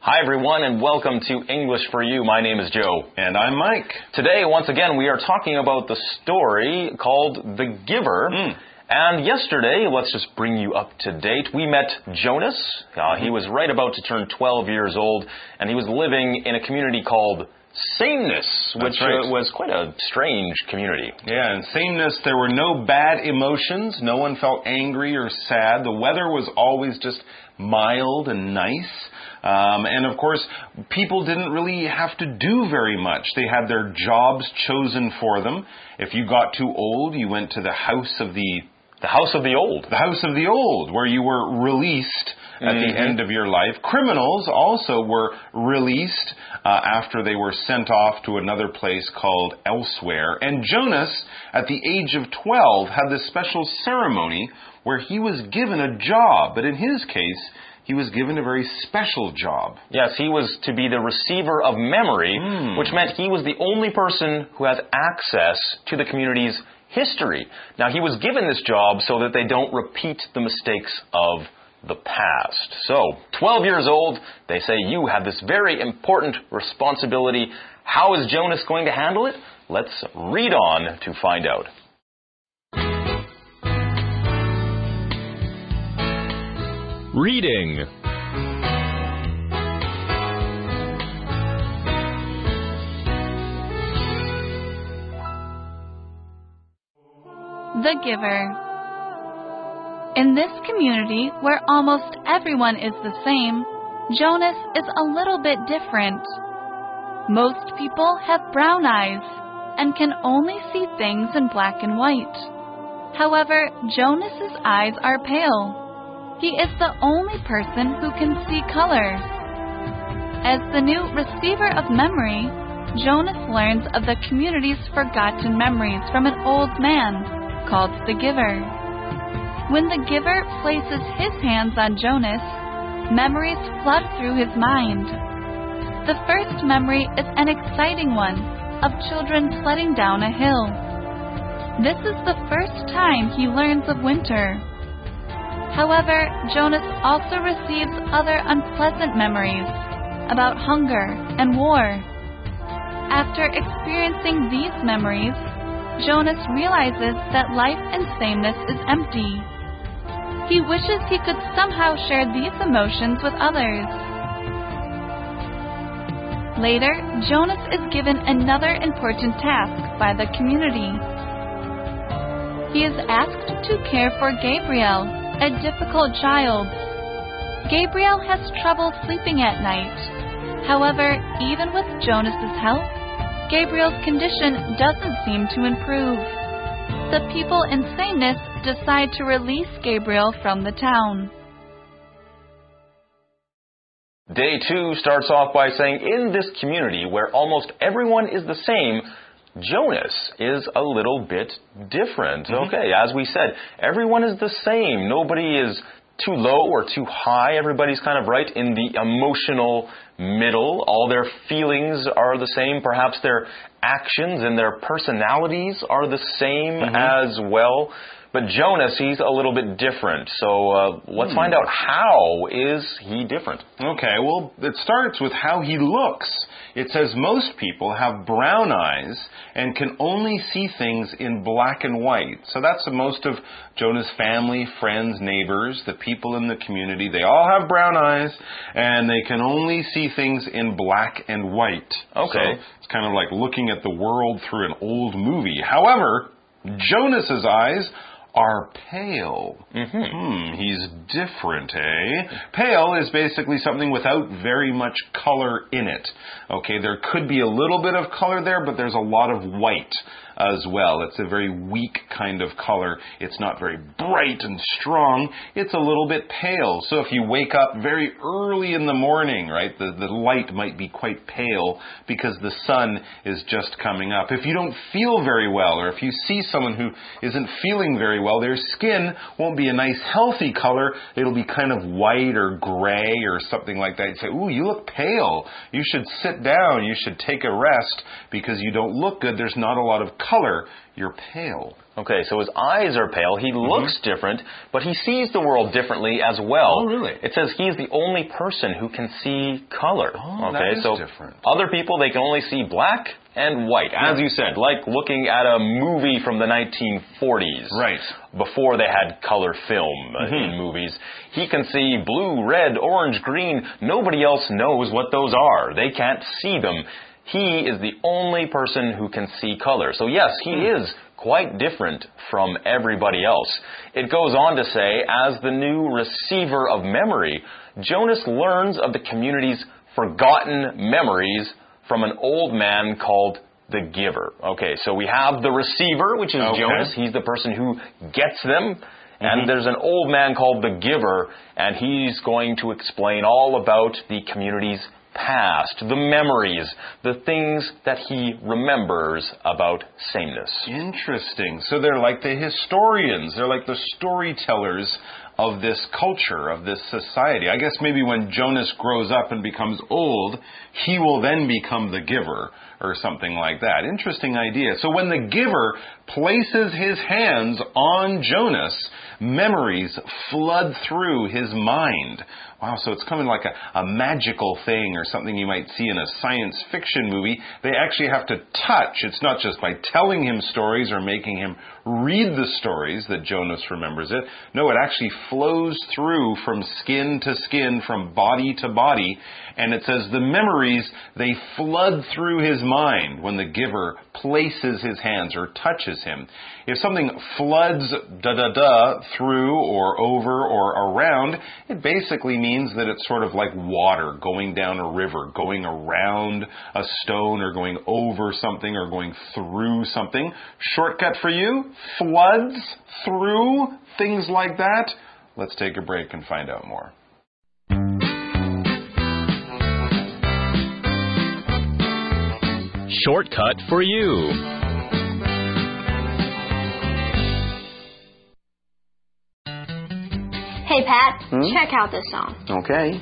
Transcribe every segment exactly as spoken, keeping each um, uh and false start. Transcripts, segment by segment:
Hi everyone and welcome to English for You. My name is Joe. And I'm Mike. Today, once again, we are talking about the story called The Giver. Mm. And yesterday, let's just bring you up to date, we met Jonas. Uh, he was right about to turn twelve years old, and he was living in a community called Sameness, which right. uh, was quite a strange community. Yeah, in Sameness, there were no bad emotions. No one felt angry or sad. The weather was always just mild and nice. Um, and of course, people didn't really have to do very much. They had their jobs chosen for them. If you got too old, you went to the house of the... The house of the old. The house of the old, where you were released at mm-hmm. the end of your life. Criminals also were released uh, after they were sent off to another place called Elsewhere. And Jonas, at the age of twelve, had this special ceremony where he was given a job. But in his case, he was given a very special job. Yes, he was to be the receiver of memory, mm. which meant he was the only person who had access to the community's history. Now, he was given this job so that they don't repeat the mistakes of the past. So, twelve years old, they say you have this very important responsibility. How is Jonas going to handle it? Let's read on to find out. Reading. The Giver. In this community, where almost everyone is the same, Jonas is a little bit different. Most people have brown eyes and can only see things in black and white. However, Jonas's eyes are pale. He is the only person who can see color. As the new receiver of memory, Jonas learns of the community's forgotten memories from an old man called the Giver. When the Giver places his hands on Jonas, memories flood through his mind. The first memory is an exciting one of children sledding down a hill. This is the first time he learns of winter. However, Jonas also receives other unpleasant memories about hunger and war. After experiencing these memories, Jonas realizes that life in sameness is empty. He wishes he could somehow share these emotions with others. Later, Jonas is given another important task by the community. He is asked to care for Gabriel, a difficult child. Gabriel has trouble sleeping at night. However, even with Jonas's help, Gabriel's condition doesn't seem to improve. The people in Sameness decide to release Gabriel from the town. Day two starts off by saying, in this community where almost everyone is the same, Jonas is a little bit different. Mm-hmm. Okay, as we said, everyone is the same. Nobody is too low or too high. Everybody's kind of right in the emotional middle. All their feelings are the same. Perhaps their actions and their personalities are the same mm-hmm. as well. But Jonas, he's a little bit different. So uh, let's hmm. find out, how is he different? Okay, well, it starts with how he looks. It says most people have brown eyes and can only see things in black and white. So that's most of Jonah's family, friends, neighbors, the people in the community. They all have brown eyes and they can only see things in black and white. Okay. So it's kind of like looking at the world through an old movie. However, Jonas's eyes are pale. Mm-hmm. Hmm, he's different, eh? Pale is basically something without very much color in it. Okay, there could be a little bit of color there, but there's a lot of white as well. It's a very weak kind of color. It's not very bright and strong. It's a little bit pale. So if you wake up very early in the morning, right, the, the light might be quite pale because the sun is just coming up. If you don't feel very well, or if you see someone who isn't feeling very very well. Their skin won't be a nice healthy color. It'll be kind of white or gray or something like that. You say, ooh, you look pale. You should sit down. You should take a rest because you don't look good. There's not a lot of color. You're pale. Okay, so his eyes are pale. He mm-hmm. looks different, but he sees the world differently as well. Oh, really? It says he's the only person who can see color. Oh, okay, that is so different. Other people, they can only see black and white, as yeah. you said, like looking at a movie from the nineteen forties. Right. Before they had color film uh, mm-hmm. in movies. He can see blue, red, orange, green. Nobody else knows what those are. They can't see them. He is the only person who can see color. So yes, he mm. is quite different from everybody else. It goes on to say, as the new receiver of memory, Jonas learns of the community's forgotten memories from an old man called the giver. Okay, so we have the receiver, which is okay. Jonas. He's the person who gets them. Mm-hmm. And there's an old man called the giver, and he's going to explain all about the community's past, the memories, the things that he remembers about sameness. Interesting. So they're like the historians. They're like the storytellers of this culture, of this society. I guess maybe when Jonas grows up and becomes old, he will then become the giver or something like that. Interesting idea. So when the giver places his hands on Jonas, memories flood through his mind. Wow, so it's coming like a, a magical thing or something you might see in a science fiction movie. They actually have to touch. It's not just by telling him stories or making him read the stories that Jonas remembers it. No, it actually flows through from skin to skin, from body to body. And it says the memories, they flood through his mind when the giver places his hands or touches him. If something floods da-da-da through or over or around, it basically means that it's sort of like water going down a river, going around a stone or going over something or going through something. Shortcut for you, floods through, things like that. Let's take a break and find out more. Shortcut for you. Hey Pat, hmm? check out this song. Okay.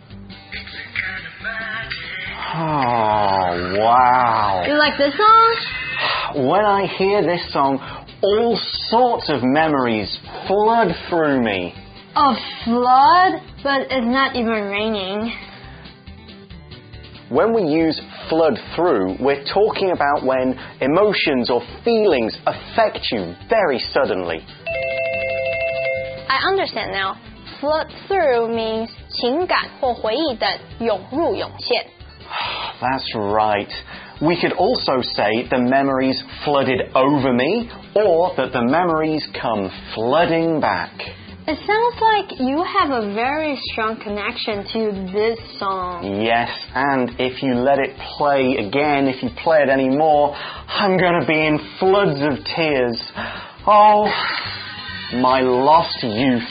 Oh, wow. You like this song? When I hear this song, all sorts of memories flood through me. A flood? But it's not even raining. When we use flood through, we're talking about when emotions or feelings affect you very suddenly. I understand now. Flood through means 情感或回忆的涌入涌现. That's right. We could also say the memories flooded over me, or that the memories come flooding back. It sounds like you have a very strong connection to this song. Yes, and if you let it play again, if you play it anymore, I'm going to be in floods of tears. Oh, my lost youth.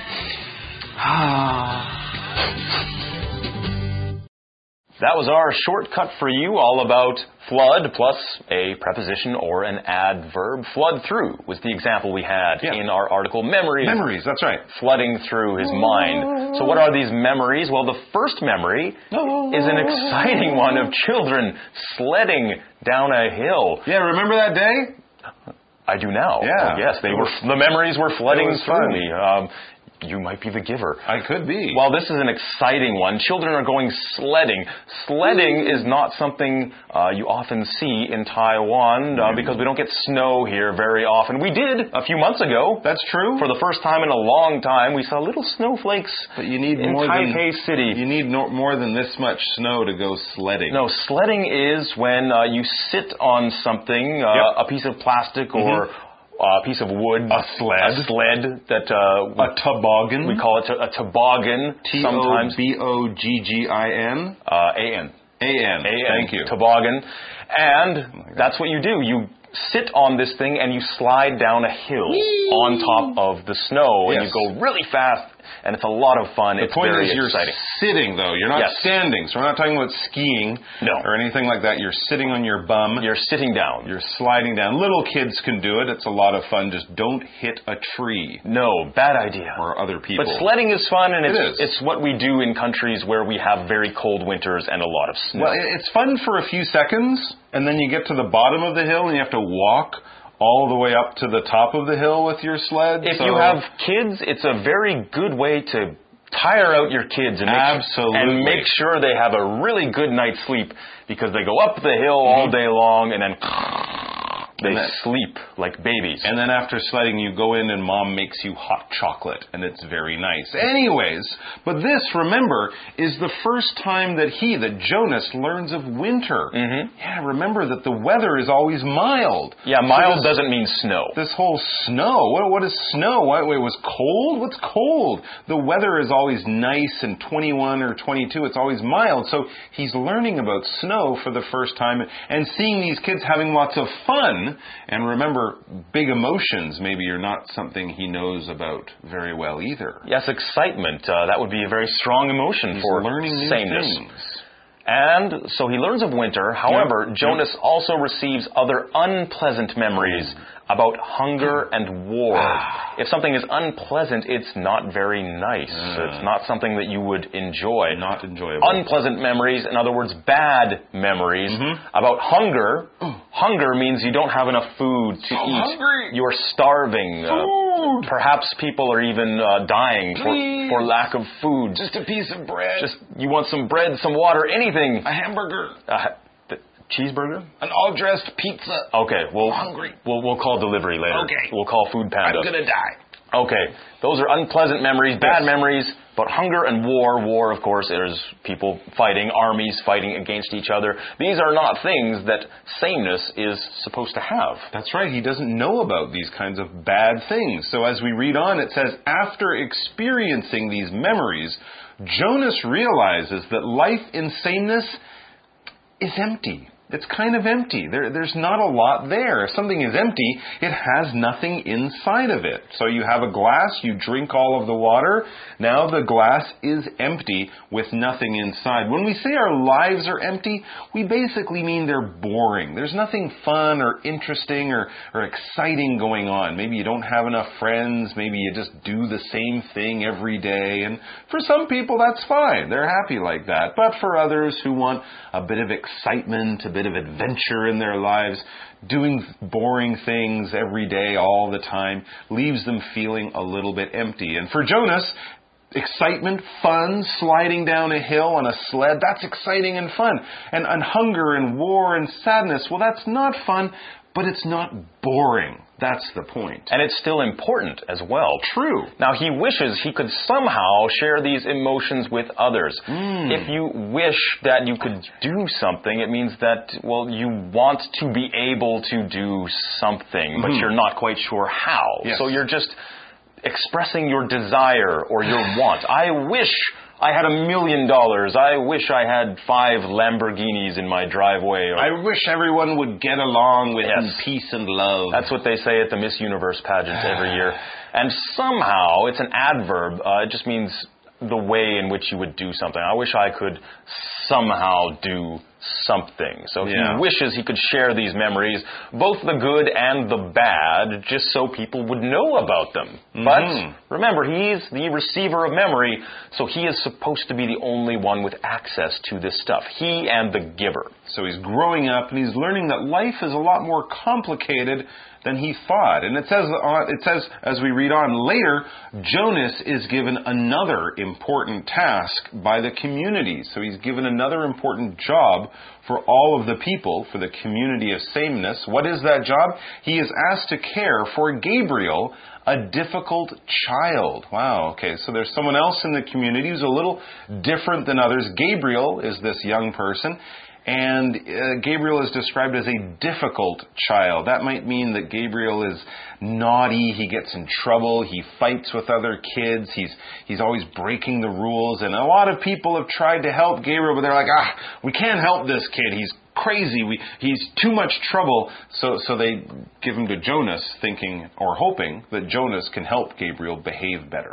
That was our shortcut for you, all about flood plus a preposition or an adverb. Flood through was the example we had yeah. in our article, Memories. Memories, that's right. Flooding through his mind. So what are these memories? Well, the first memory is an exciting one of children sledding down a hill. Yeah, remember that day? I do now. Yeah. Oh, yes, they were. The memories were flooding through fun. me. Um, You might be the giver. I could be. Well, this is an exciting one. Children are going sledding. Sledding is not something uh, you often see in Taiwan uh, because we don't get snow here very often. We did a few months ago. That's true. For the first time in a long time, we saw little snowflakes but you need in more Taipei than, City. You need no, more than this much snow to go sledding. No, sledding is when uh, you sit on something, uh, yep. a piece of plastic mm-hmm. or a piece of wood. A sled. A sled that... Uh, a toboggan. We call it a, a toboggan. T O B O G G I N? Uh, A N. A N. Thank you. Toboggan. And oh that's what you do. You sit on this thing and you slide down a hill Whee! On top of the snow. Yes. And you go really fast and it's a lot of fun. The it's point very is you're exciting. sitting, though. You're not Yes. standing. So we're not talking about skiing No. or anything like that. You're sitting on your bum. You're sitting down. You're sliding down. Little kids can do it. It's a lot of fun. Just don't hit a tree No, bad idea. or other people. But sledding is fun, and it's, It is. it's what we do in countries where we have very cold winters and a lot of snow. Well, it- it's fun for a few seconds, and then you get to the bottom of the hill and you have to walk all the way up to the top of the hill with your sled. If so you have kids, it's a very good way to tire out your kids and make, Absolutely. and make sure they have a really good night's sleep, because they go up the hill all day long and then they And that- sleep like babies. And then after sledding, you go in and mom makes you hot chocolate, and it's very nice. Anyways, but this, remember, is the first time that he, that Jonas, learns of winter. Mhm. Yeah, remember that the weather is always mild. yeah, So mild this- doesn't mean snow. This whole snow, what, what is snow? What, wait, it was cold? What's cold? The weather is always nice and twenty-one or twenty-two. It's always mild. So he's learning about snow for the first time and seeing these kids having lots of fun. And remember, big emotions maybe are not something he knows about very well either. Yes, excitement. Uh, that would be a very strong emotion He's for learning new sameness. things. And so he learns of winter. However, Jonas also receives other unpleasant memories about hunger and war. If something is unpleasant, it's not very nice. It's not something that you would enjoy. Not enjoyable. Unpleasant memories, in other words, bad memories about hunger. Hunger means you don't have enough food to eat. hungry. You're starving. Uh, perhaps people are even uh, dying Please. for, for lack of food. Just a piece of bread. Just you want some bread, some water, anything. a hamburger. Uh, th- cheeseburger? An all-dressed pizza. Okay, we'll hungry. We'll we'll call delivery later. Okay. We'll call Food Panda. I'm gonna die. Okay, those are unpleasant memories, bad Yes. memories. But hunger and war, war, of course, there's people fighting, armies fighting against each other. These are not things that sameness is supposed to have. That's right. He doesn't know about these kinds of bad things. So as we read on, it says, after experiencing these memories, Jonas realizes that life in sameness is empty. It's kind of empty. There, there's not a lot there. If something is empty, it has nothing inside of it. So you have a glass, you drink all of the water. Now the glass is empty with nothing inside. When we say our lives are empty, we basically mean they're boring. There's nothing fun or interesting or, or exciting going on. Maybe you don't have enough friends. Maybe you just do the same thing every day. And for some people, that's fine. They're happy like that. But for others who want a bit of excitement, a bit of adventure in their lives, doing boring things every day, all the time, leaves them feeling a little bit empty. And for Jonas, excitement, fun, sliding down a hill on a sled, that's exciting and fun. And, and hunger and war and sadness, well, that's not fun, but it's not boring. That's the point. And it's still important as well. True. Now, he wishes he could somehow share these emotions with others. Mm. If you wish that you could do something, it means that, well, you want to be able to do something, but Mhm. you're not quite sure how. Yes. So you're just expressing your desire or your want. I wish I had a million dollars. I wish I had five Lamborghinis in my driveway. Or, I wish everyone would get along with Yes. peace and love. That's what they say at the Miss Universe pageant every year. And somehow, it's an adverb. Uh, it just means the way in which you would do something. I wish I could somehow do something. So Yeah. he wishes he could share these memories, both the good and the bad, just so people would know about them. Mhm. But remember, he's the receiver of memory, so he is supposed to be the only one with access to this stuff. He and the giver. So he's growing up and he's learning that life is a lot more complicated than he thought. And it says, uh, it says as we read on later, Jonas is given another important task by the community. So he's given another important job for all of the people, for the community of sameness. What is that job? He is asked to care for Gabriel, a difficult child. Wow, okay, so there's someone else in the community who's a little different than others. Gabriel is this young person. And uh, Gabriel is described as a difficult child. That might mean that Gabriel is naughty, he gets in trouble, he fights with other kids, he's he's always breaking the rules. And a lot of people have tried to help Gabriel, but they're like, ah, we can't help this kid, he's crazy, we, he's too much trouble. So, so they give him to Jonas, thinking or hoping that Jonas can help Gabriel behave better.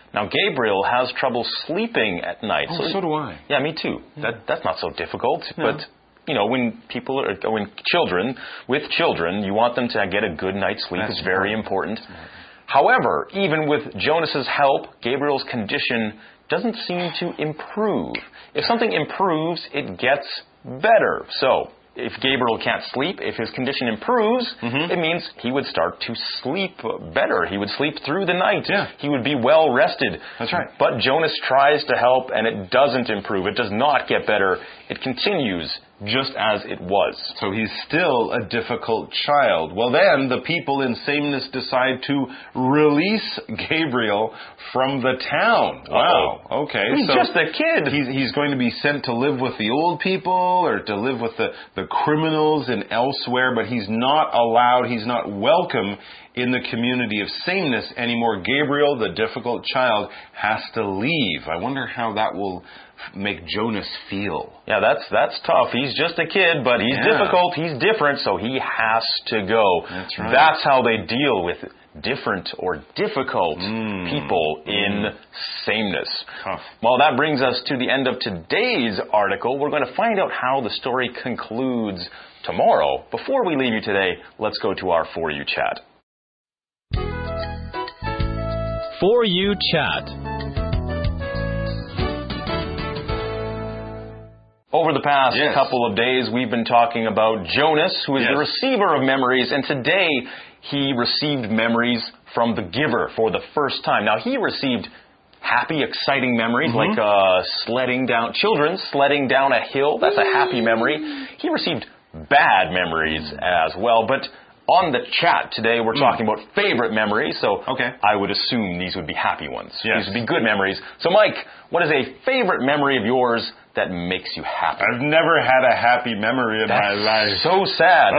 Now, Gabriel has trouble sleeping at night. Oh, so, so do I. Yeah, me too. Yeah. That That's not so difficult. No. But, you know, when people are, when children, with children, you want them to get a good night's sleep. That's it's very important. important. However, even with Jonas's help, Gabriel's condition doesn't seem to improve. If something improves, it gets better. So, if Gabriel can't sleep, if his condition improves, mm-hmm. it means he would start to sleep better. He would sleep through the night. Yeah. He would be well rested. That's right. But Jonas tries to help, and it doesn't improve. It does not get better. It continues just as it was. So he's still a difficult child. Well, then the people in sameness decide to release Gabriel from the town. Wow. Uh-oh. Okay. He's so just a kid. He's, he's going to be sent to live with the old people or to live with the, the criminals and elsewhere, but he's not allowed, he's not welcome in the community of sameness anymore. Gabriel, the difficult child, has to leave. I wonder how that will make Jonas feel. Yeah, that's that's tough. He's just a kid, but he's yeah. difficult, he's different, so he has to go. That's right. That's how they deal with different or difficult mm. people in mm. sameness. Tough. Well, that brings us to the end of today's article. We're going to find out how the story concludes tomorrow. Before we leave you today, let's go to our For You chat. For You chat. Over the past yes. couple of days, we've been talking about Jonas, who is yes. the receiver of memories, and today he received memories from the giver for the first time. Now, he received happy, exciting memories, mm-hmm. like uh, sledding down, children sledding down a hill. That's a happy memory. He received bad memories as well, but on the chat today, we're mm. talking about favorite memories, so okay. I would assume these would be happy ones. Yes. These would be good memories. So, Mike, what is a favorite memory of yours that makes you happy? I've never had a happy memory in That's my life. so sad.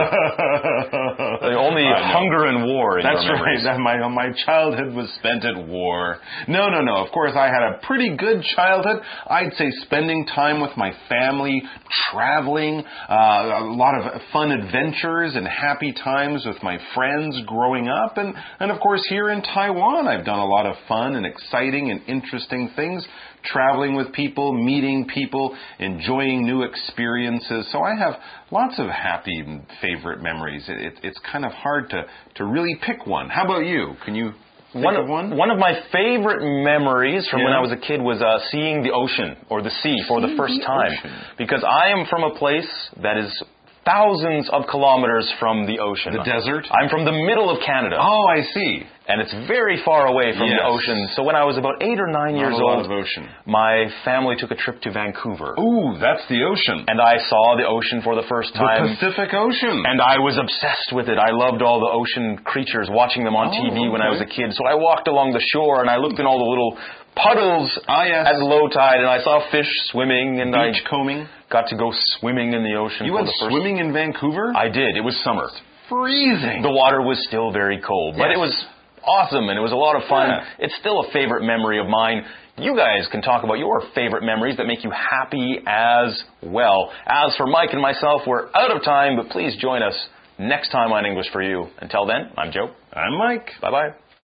Only hunger and war in That's your memories. right. My, my childhood was spent at war. No, no, no. Of course, I had a pretty good childhood. I'd say spending time with my family, traveling, uh, a lot of fun adventures and happy times with my friends growing up. And, and of course, here in Taiwan, I've done a lot of fun and exciting and interesting things. Traveling with people, meeting people, enjoying new experiences. So I have lots of happy favorite memories. It, it, it's kind of hard to, to really pick one. How about you? Can you think one of one? One of my favorite memories from yeah. when I was a kid was uh, seeing the ocean or the sea for the first the time. Ocean. Because I am from a place that is thousands of kilometers from the ocean. The desert? I'm from the middle of Canada. Oh, I see. And it's very far away from yes. the ocean. So when I was about eight or nine Not years a lot old, of ocean. my family took a trip to Vancouver. Ooh, that's the ocean. And I saw the ocean for the first time. The Pacific Ocean. And I was obsessed with it. I loved all the ocean creatures, watching them on oh, T V okay. when I was a kid. So I walked along the shore and I looked in all the little puddles ah, yes. at low tide, and I saw fish swimming. And Beach I combing. got to go swimming in the ocean. You for went the first swimming in Vancouver? I did. It was summer. Freezing. The water was still very cold, yes. but it was awesome and it was a lot of fun. Yeah. It's still a favorite memory of mine. You guys can talk about your favorite memories that make you happy as well. As for Mike and myself, we're out of time, but please join us next time on English for You. Until then, I'm Joe. I'm Mike. Bye-bye.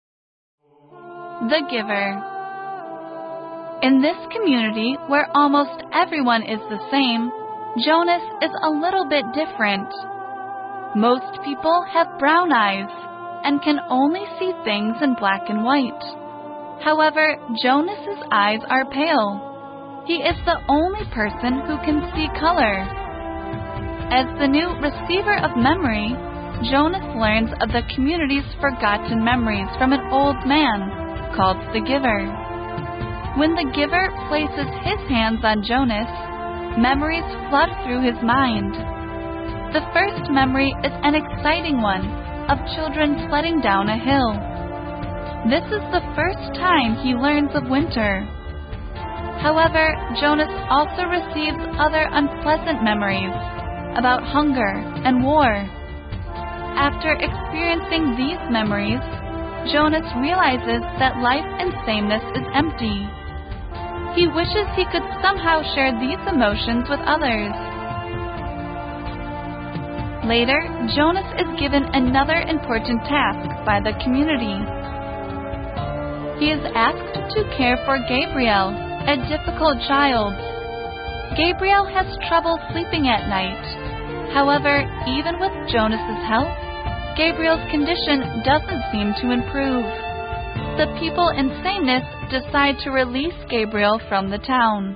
The Giver. In this community where almost everyone is the same, Jonas is a little bit different. Most people have brown eyes and can only see things in black and white. However, Jonas's eyes are pale. He is the only person who can see color. As the new receiver of memory, Jonas learns of the community's forgotten memories from an old man called the Giver. When the Giver places his hands on Jonas, memories flood through his mind. The first memory is an exciting one of children sledding down a hill. This is the first time he learns of winter. However, Jonas also receives other unpleasant memories about hunger and war. After experiencing these memories, Jonas realizes that life in sameness is empty. He wishes he could somehow share these emotions with others. Later, Jonas is given another important task by the community. He is asked to care for Gabriel, a difficult child. Gabriel has trouble sleeping at night. However, even with Jonas's help, Gabriel's condition doesn't seem to improve. The people in sameness decide to release Gabriel from the town.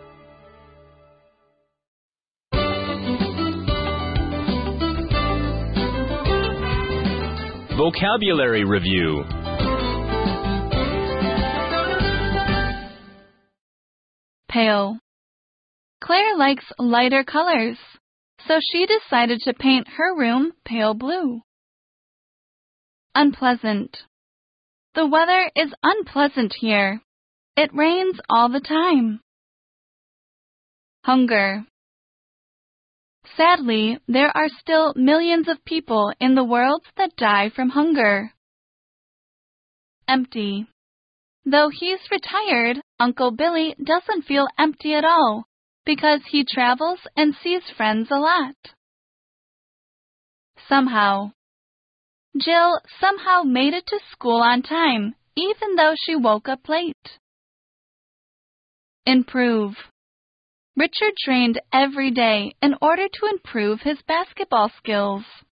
Vocabulary Review. Pale. Claire likes lighter colors, so she decided to paint her room pale blue. Unpleasant. The weather is unpleasant here. It rains all the time. Hunger. Sadly, there are still millions of people in the world that die from hunger. Empty. Though he's retired, Uncle Billy doesn't feel empty at all because he travels and sees friends a lot. Somehow. Jill somehow made it to school on time, even though she woke up late. Improve. Richard trained every day in order to improve his basketball skills.